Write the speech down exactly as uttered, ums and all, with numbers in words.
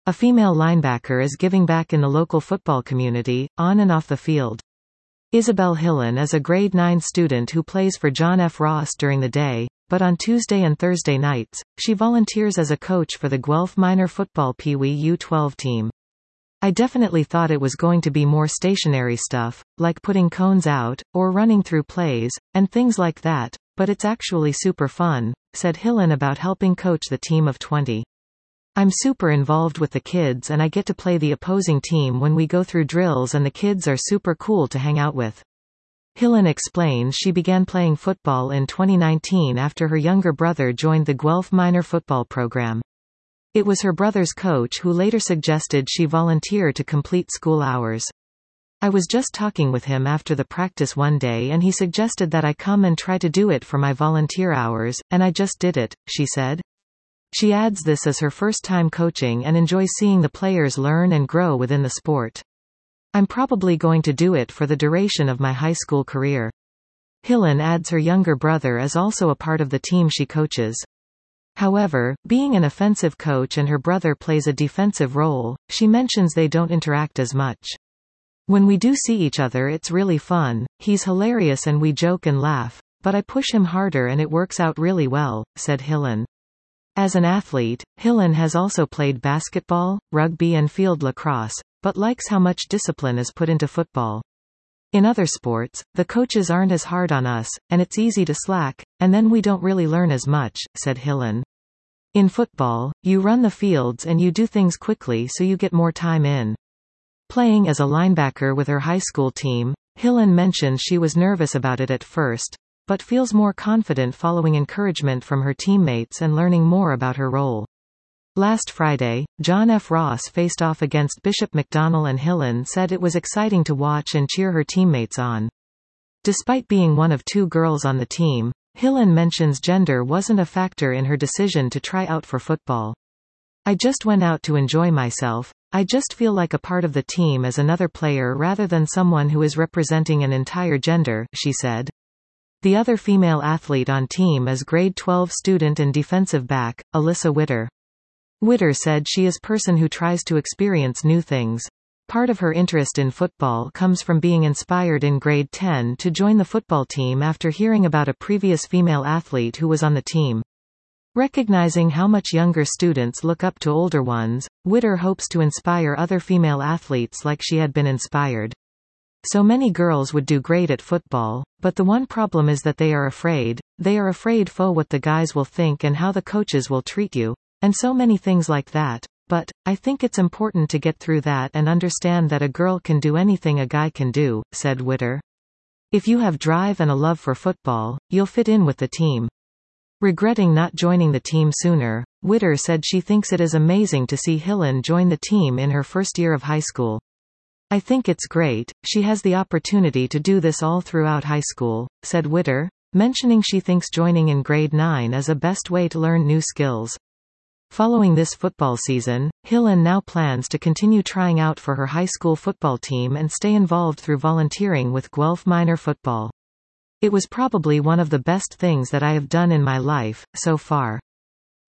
A female linebacker is giving back in the local football community, on and off the field. Isabel Hillen is a grade nine student who plays for John F. Ross during the day, but on Tuesday and Thursday nights, she volunteers as a coach for the Guelph Minor Football Pee Wee U twelve team. I definitely thought it was going to be more stationary stuff, like putting cones out, or running through plays, and things like that, but it's actually super fun, said Hillen about helping coach the team of twenty. I'm super involved with the kids and I get to play the opposing team when we go through drills and the kids are super cool to hang out with. Hillen explains she began playing football in twenty nineteen after her younger brother joined the Guelph Minor football program. It was her brother's coach who later suggested she volunteer to complete school hours. I was just talking with him after the practice one day and he suggested that I come and try to do it for my volunteer hours, and I just did it, she said. She adds this is her first time coaching and enjoys seeing the players learn and grow within the sport. I'm probably going to do it for the duration of my high school career. Hillen adds her younger brother is also a part of the team she coaches. However, being an offensive coach and her brother plays a defensive role, she mentions they don't interact as much. When we do see each other it's really fun, he's hilarious and we joke and laugh, but I push him harder and it works out really well, said Hillen. As an athlete, Hillen has also played basketball, rugby and field lacrosse, but likes how much discipline is put into football. In other sports, the coaches aren't as hard on us, and it's easy to slack, and then we don't really learn as much, said Hillen. In football, you run the fields and you do things quickly so you get more time in. Playing as a linebacker with her high school team, Hillen mentions she was nervous about it at first, but feels more confident following encouragement from her teammates and learning more about her role. Last Friday, John F. Ross faced off against Bishop McDonnell and Hillen said it was exciting to watch and cheer her teammates on. Despite being one of two girls on the team, Hillen mentions gender wasn't a factor in her decision to try out for football. I just went out to enjoy myself. I just feel like a part of the team as another player rather than someone who is representing an entire gender, she said. The other female athlete on team is grade twelve student and defensive back, Alyssa Witter. Witter said she is a person who tries to experience new things. Part of her interest in football comes from being inspired in grade ten to join the football team after hearing about a previous female athlete who was on the team. Recognizing how much younger students look up to older ones, Witter hopes to inspire other female athletes like she had been inspired. So many girls would do great at football, but the one problem is that they are afraid. They are afraid for what the guys will think and how the coaches will treat you, and so many things like that. But I think it's important to get through that and understand that a girl can do anything a guy can do, said Witter. If you have drive and a love for football, you'll fit in with the team. Regretting not joining the team sooner, Witter said she thinks it is amazing to see Hillen join the team in her first year of high school. I think it's great, she has the opportunity to do this all throughout high school, said Witter, mentioning she thinks joining in grade nine is a best way to learn new skills. Following this football season, Hillen now plans to continue trying out for her high school football team and stay involved through volunteering with Guelph Minor Football. It was probably one of the best things that I have done in my life, so far.